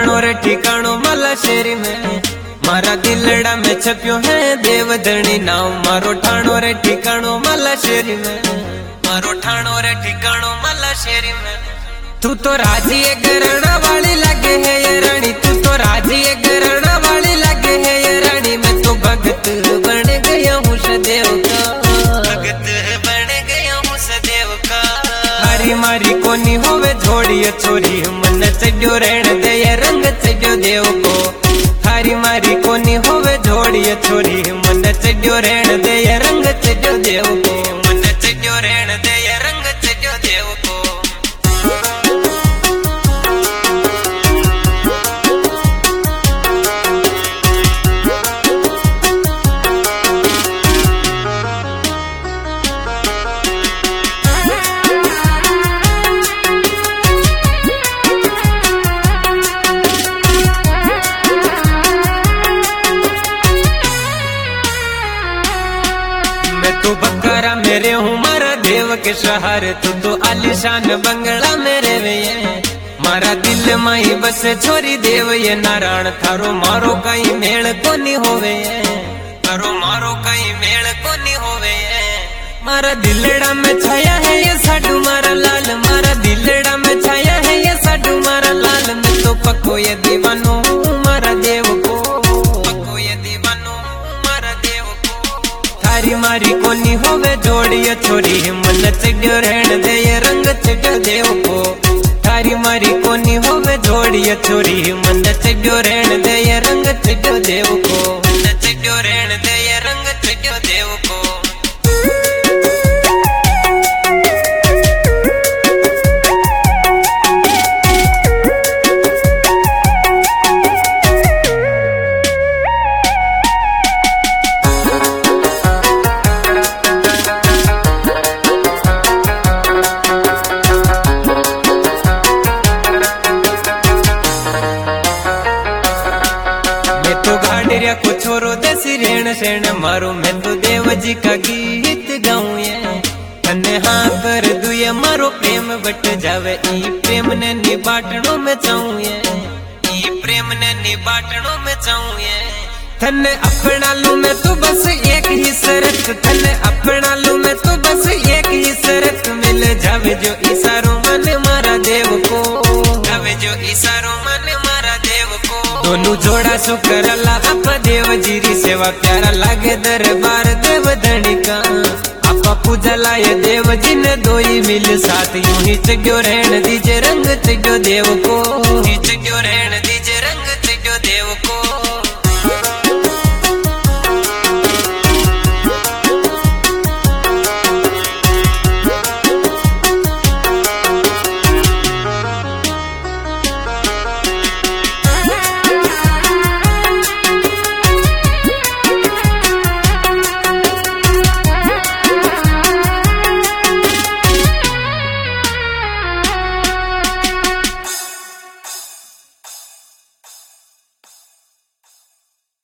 ठाणो रे ठिकाणो मला शेरी में, मारा दिलड़ा में छप्यो है देवधनी नाव। मारो ठाणो रे ठिकाणो मला शेरी में, मारो ठाणो रे ठिकाणो मला शेरी में। तू तो राजी एक गरणा वाली लगे है ये रानी, तू तो राजी एक गरणा वाली लगे है ये रानी। मैं तो भगत बन गया हूँ सदैव का, भगत बन गया हूँ सदैव का। हारी मारी कोनी होवे छोड़िए छोरी, मन चढ़ो रहन दे ये रंग चढ़ो देव को। हारी मारी कोनी होवे छोड़िए छोरी, मन चढ़ो रहन दे ये रंग चढ़ो देव को, मन चढ़ो रहन दे ये रंग चढ़ो देव को। तू बकरा मेरे हूँ मारा देव के सहारे, तू तो आलिशान बंगला मेरे वे। मारा दिल माई बस छोरी देव ये नारायण, थारो मारो कहीं मेल कोनी होवे, थारो मारो कहीं मेल कोनी होवे। मारा दिलड़ा में छाया है ये साडू मारा लाल, मारा दिलड़ा में छाया है ये साडू मारा लाल। मैं तो पक्को ये दीवानो मारा देव को, पक्को ये दीवानो मारा देव को। थारी मारी कोनी होवे जोड़िए छोरी, मन चढ़ो रहन दे ये रंग चढ़ो देव को। थारी मारी कोनी होवे जोड़िए छोरी, मन चढ़ो रहन दे ये रंग चढ़ो देव को, मन चढ़ो रहन दे ये रंग चढ़ो देव को। तो घाड़िया को छोरो देसी रेण सेण मारो, मैं तो देव जी का गीत गाऊं ये। तन्ने हाँ कर दुए मारो प्रेम बट जावे, ई प्रेम ने निबाटणों में चाहूं ये, ई प्रेम ने निबाटणों में चाहूं ये। तन्ने अपना लू मैं तो बस एक ही शरत, तन्ने अपना लू मैं तो बस एक ही शरत। मिल जावे जो इशारों मन मारा देव को, जावे जो इशारों मन मारा देव को। दोनों जोड़ा शुक्र अल्लाह आप देव जी री सेवा, प्यारा लागे दरबार देव धनी का। आपा पूजा लाए देव जी ने दोई मिल साथ, यूं ही चढ़ो रहन दीजे रंग चढ़ो देव को, चढ़ो रहन